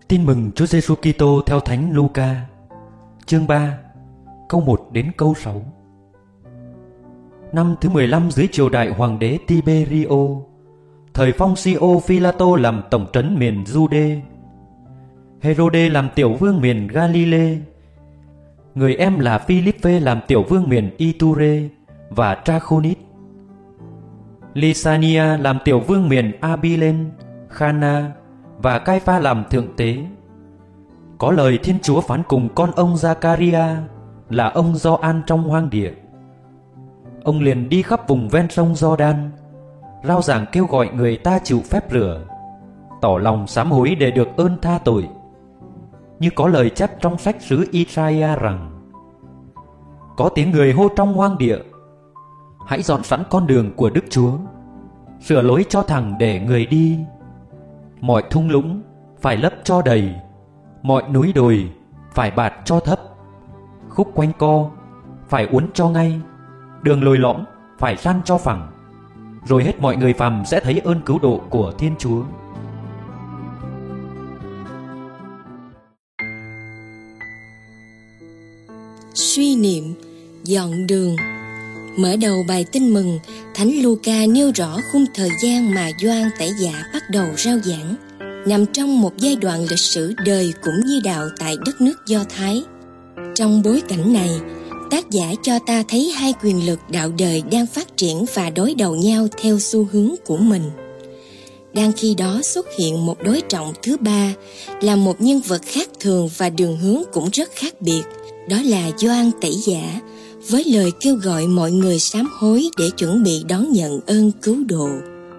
Tin mừng Chúa Giêsu Kitô theo Thánh Luca, chương 3, câu 1 đến câu 6. Năm thứ 15 dưới triều đại hoàng đế Tiberio, thời Poncio Pilato làm tổng trấn miền Giu-đê, Herode làm tiểu vương miền Galilee, người em là Philippe làm tiểu vương miền Iture và Trachonit, Lysania làm tiểu vương miền Abilene, Cana và Cai-pha làm thượng tế. Có lời Thiên Chúa phán cùng con ông Giacaria là ông Gioan trong hoang địa. Ông liền đi khắp vùng ven sông Giođan, rao giảng kêu gọi người ta chịu phép rửa, tỏ lòng sám hối để được ơn tha tội, như có lời chép trong sách sứ Isaiah rằng: có tiếng người hô trong hoang địa, hãy dọn sẵn con đường của Đức Chúa, sửa lối cho thẳng để người đi. Mọi thung lũng phải lấp cho đầy, mọi núi đồi phải bạt cho thấp, khúc quanh co phải uốn cho ngay, đường lồi lõm phải san cho phẳng. Rồi hết mọi người phàm sẽ thấy ơn cứu độ của Thiên Chúa. Suy niệm dọn đường. Mở đầu bài tin mừng, Thánh Luca nêu rõ khung thời gian mà Gioan Tẩy Giả bắt đầu rao giảng, nằm trong một giai đoạn lịch sử đời cũng như đạo tại đất nước Do Thái. Trong bối cảnh này, tác giả cho ta thấy hai quyền lực đạo đời đang phát triển và đối đầu nhau theo xu hướng của mình. Đang khi đó xuất hiện một đối trọng thứ ba, là một nhân vật khác thường và đường hướng cũng rất khác biệt, đó là Gioan Tẩy Giả, với lời kêu gọi mọi người sám hối để chuẩn bị đón nhận ơn cứu độ.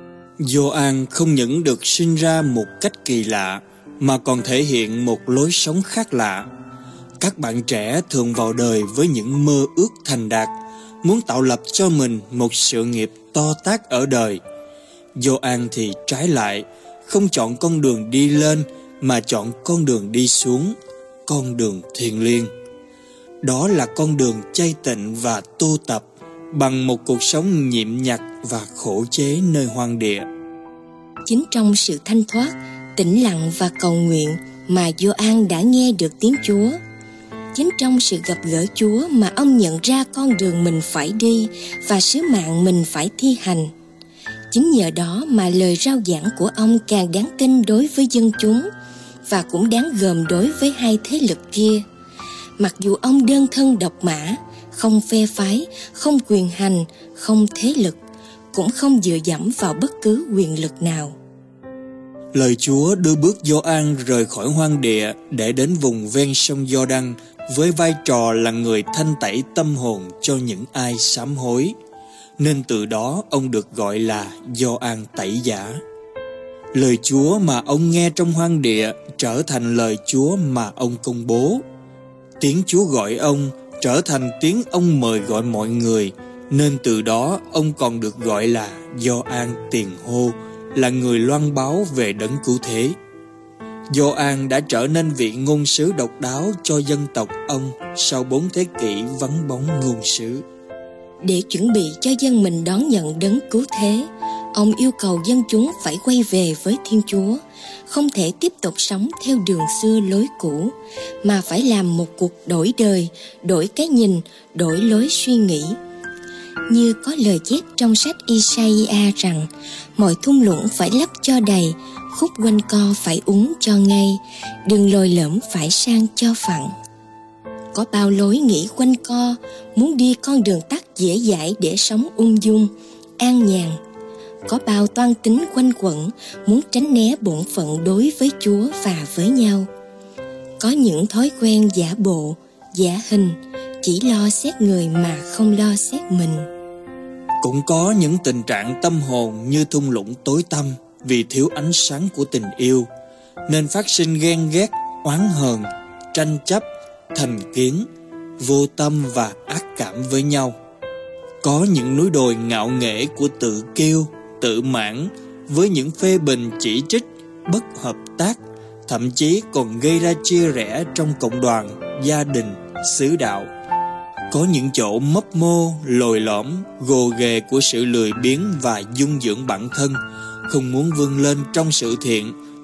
Gioan không những được sinh ra một cách kỳ lạ, mà còn thể hiện một lối sống khác lạ. Các bạn trẻ thường vào đời với những mơ ước thành đạt, muốn tạo lập cho mình một sự nghiệp to tát ở đời. Gioan thì trái lại, không chọn con đường đi lên, mà chọn con đường đi xuống, con đường thiêng liêng. Đó là con đường chay tịnh và tu tập, bằng một cuộc sống nhịn nhặt và khổ chế nơi hoang địa. Chính trong sự thanh thoát, tĩnh lặng và cầu nguyện mà Gioan đã nghe được tiếng Chúa. Chính trong sự gặp gỡ Chúa mà ông nhận ra con đường mình phải đi và sứ mạng mình phải thi hành. Chính nhờ đó mà lời rao giảng của ông càng đáng tin đối với dân chúng và cũng đáng gờm đối với hai thế lực kia. Mặc dù ông đơn thân độc mã, không phe phái, không quyền hành, không thế lực, cũng không dựa dẫm vào bất cứ quyền lực nào. Lời Chúa đưa bước Gioan rời khỏi hoang địa để đến vùng ven sông Giođan với vai trò là người thanh tẩy tâm hồn cho những ai sám hối, nên từ đó ông được gọi là Gioan Tẩy Giả. Lời Chúa mà ông nghe trong hoang địa trở thành lời Chúa mà ông công bố. Tiếng Chúa gọi ông trở thành tiếng ông mời gọi mọi người, nên từ đó ông còn được gọi là Gioan Tiền Hô, là người loan báo về đấng cứu thế. Gioan đã trở nên vị ngôn sứ độc đáo cho dân tộc ông sau 4 thế kỷ vắng bóng ngôn sứ. Để chuẩn bị cho dân mình đón nhận đấng cứu thế, ông yêu cầu dân chúng phải quay về với Thiên Chúa, không thể tiếp tục sống theo đường xưa lối cũ, mà phải làm một cuộc đổi đời, đổi cái nhìn, đổi lối suy nghĩ. Như có lời chép trong sách Isaiah rằng, mọi thung lũng phải lấp cho đầy, khúc quanh co phải uốn cho ngay, đường lồi lõm phải sang cho phẳng. Có bao lối nghĩ quanh co, muốn đi con đường tắt dễ dãi để sống ung dung, an nhàn. Có bao toan tính quanh quẩn, muốn tránh né bổn phận đối với Chúa và với nhau. Có những thói quen giả bộ, giả hình, chỉ lo xét người mà không lo xét mình. Cũng có những tình trạng tâm hồn như thung lũng tối tăm vì thiếu ánh sáng của tình yêu, nên phát sinh ghen ghét, oán hờn, tranh chấp, thành kiến, vô tâm và ác cảm với nhau. Có những núi đồi ngạo nghễ của tự kiêu, tự mãn, với những phê bình chỉ trích, bất hợp tác, thậm chí còn gây ra chia rẽ trong cộng đoàn, gia đình, xứ đạo. Có những chỗ mấp mô, lồi lõm, gồ ghề của sự lười biếng và dung dưỡng bản thân, không muốn vươn lên trong sự thiện,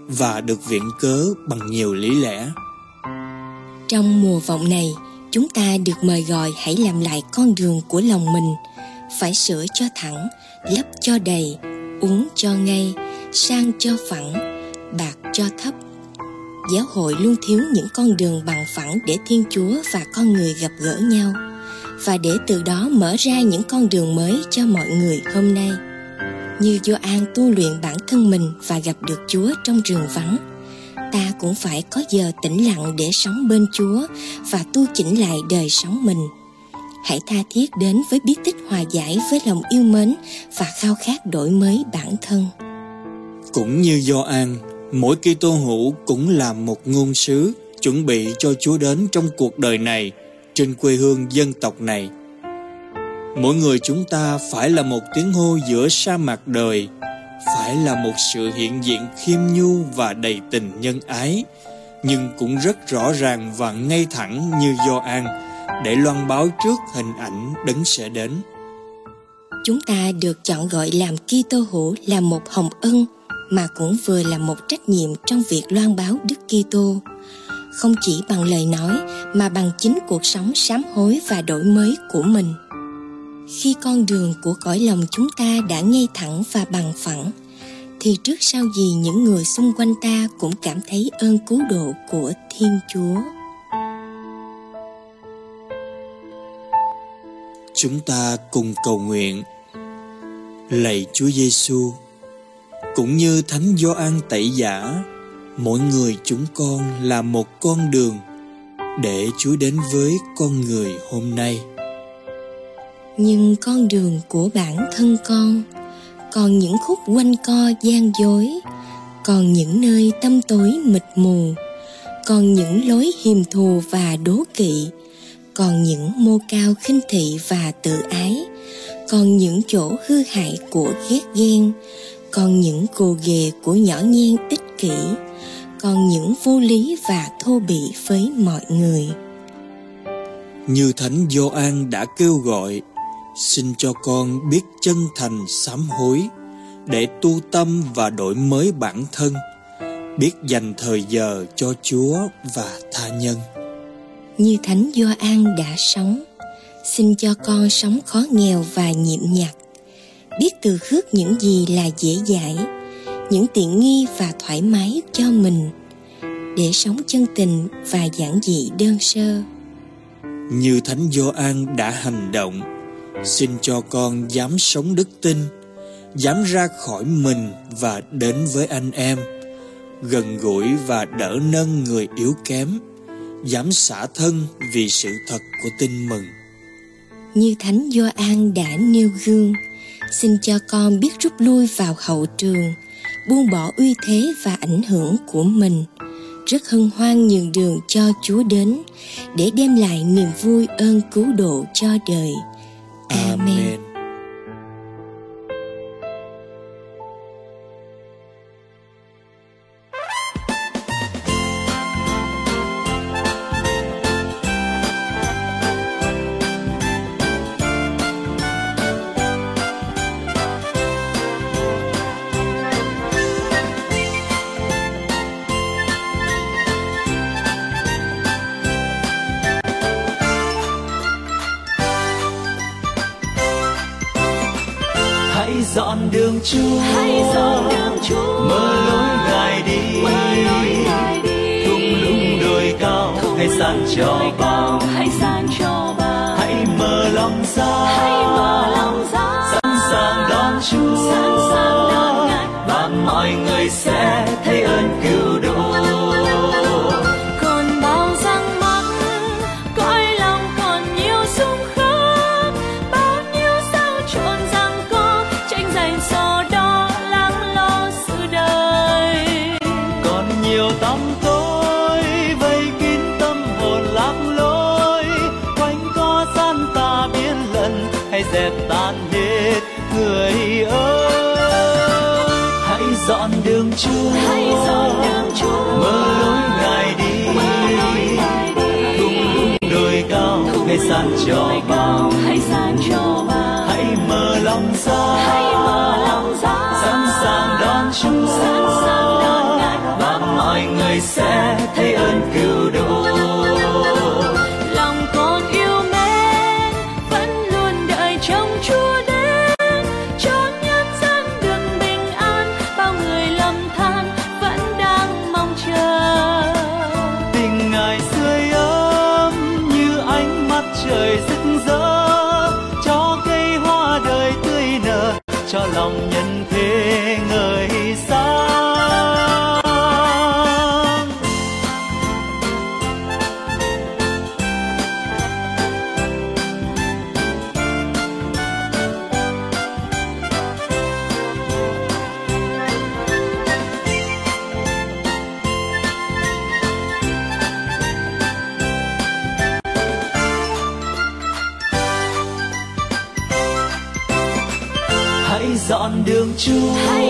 và được viện cớ bằng nhiều lý lẽ. Trong mùa vọng này, chúng ta được mời gọi hãy làm lại con đường của lòng mình, phải sửa cho thẳng, lấp cho đầy, uống cho ngay, sang cho phẳng, bạc cho thấp. Giáo hội luôn thiếu những con đường bằng phẳng để Thiên Chúa và con người gặp gỡ nhau, và để từ đó mở ra những con đường mới cho mọi người hôm nay. Như Gioan tu luyện bản thân mình và gặp được Chúa trong rừng vắng, ta cũng phải có giờ tĩnh lặng để sống bên Chúa và tu chỉnh lại đời sống mình. Hãy tha thiết đến với bí tích hòa giải với lòng yêu mến và khao khát đổi mới bản thân. Cũng như Gioan, mỗi Kitô hữu cũng là một ngôn sứ chuẩn bị cho Chúa đến trong cuộc đời này, trên quê hương dân tộc này. Mỗi người chúng ta phải là một tiếng hô giữa sa mạc đời, phải là một sự hiện diện khiêm nhu và đầy tình nhân ái, nhưng cũng rất rõ ràng và ngay thẳng như Gioan, để loan báo trước hình ảnh đấng sẽ đến. Chúng ta được chọn gọi làm Kitô hữu là một hồng ân, mà cũng vừa là một trách nhiệm trong việc loan báo Đức Kitô, không chỉ bằng lời nói mà bằng chính cuộc sống sám hối và đổi mới của mình. Khi con đường của cõi lòng chúng ta đã ngay thẳng và bằng phẳng, thì trước sau gì những người xung quanh ta cũng cảm thấy ơn cứu độ của Thiên Chúa. Chúng ta cùng cầu nguyện. Lạy Chúa Giêsu, cũng như Thánh Gioan Tẩy Giả, mỗi người chúng con là một con đường để Chúa đến với con người hôm nay. Nhưng con đường của bản thân con còn những khúc quanh co gian dối, còn những nơi tăm tối mịt mù, còn những lối hiềm thù và đố kỵ, còn những mô cao khinh thị và tự ái, còn những chỗ hư hại của ghét ghen, còn những gồ ghề của nhỏ nhen ích kỷ, còn những vô lý và thô bỉ với mọi người. Như Thánh Gioan đã kêu gọi, xin cho con biết chân thành sám hối, để tu tâm và đổi mới bản thân, biết dành thời giờ cho Chúa và tha nhân. Như Thánh Gioan đã sống, xin cho con sống khó nghèo và nhịn nhặt, biết từ khước những gì là dễ dãi, những tiện nghi và thoải mái cho mình, để sống chân tình và giản dị đơn sơ. Như Thánh Gioan đã hành động, xin cho con dám sống đức tin, dám ra khỏi mình và đến với anh em, gần gũi và đỡ nâng người yếu kém, dám xả thân vì sự thật của tin mừng. Như Thánh Gioan đã nêu gương, xin cho con biết rút lui vào hậu trường, buông bỏ uy thế và ảnh hưởng của mình, rất hân hoan nhường đường cho Chúa đến, để đem lại niềm vui ơn cứu độ cho đời. Amen. Dọn đường Chúa, mở lối Ngài đi, thung lũng đồi cao, hãy san cho bao, hãy mở lòng ra, sẵn sàng đón Chúa, và mọi người sẽ thấy ơn cứu độ. Còn bao răng mắc, cõi lòng còn nhiều xung khắc, bao nhiêu sao trộn rằng có tranh giành so đo lắng lo sự đời. Còn nhiều tăm tối vây kín tâm hồn lạc lối, quanh co gian tà biến lận, hãy dẹp tan hết người ơi. Hãy dọn đường Chúa, mở lối Ngài đi, thung lũng đồi cao, hãy san cho bao, hãy mở lòng ra, sẵn sàng đón Chúa, người sẽ thấy ơn cứu độ. Lòng con yêu mến vẫn luôn đợi trông Chúa đến, cho nhân dân được bình an. Bao người lầm than vẫn đang mong chờ. Tình Ngài sưởi ấm như ánh mắt trời rực rỡ, cho cây hoa đời tươi nở, cho lòng nhân thế ngời sáng. Hãy dọn đường Chúa,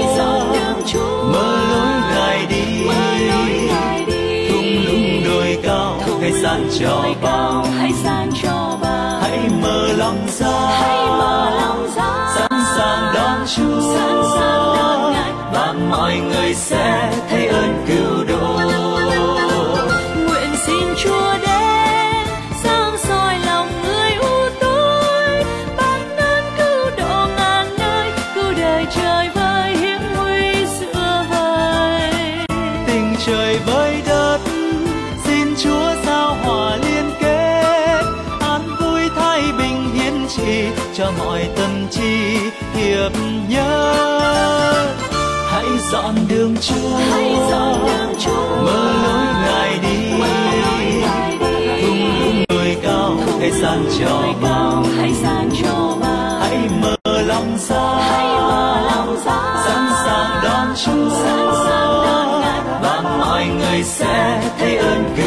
mở lối Ngài đi, thung lũng đồi cao, hãy san cho bao. Hãy mở lòng ra, sẵn sàng đón Chúa, và mọi người sẽ thấy ơn cứu độ. Nguyện xin Chúa đến sáng soi lòng người u tối, ban ơn cứu độ ngàn nơi, cứu đời trời vơi hiểm nguy xưa vời. Tình trời với đất xin Chúa giao hòa liên kết, an vui thái bình hiến trì cho mọi tâm trí hiệp nhất. Hãy dọn đường Chúa, mở lối Ngài đi, thung lũng đồi cao, hãy san cho bao. Hãy mở lòng ra, sẵn sàng đón Chúa, và mọi người sẽ thấy ơn cứu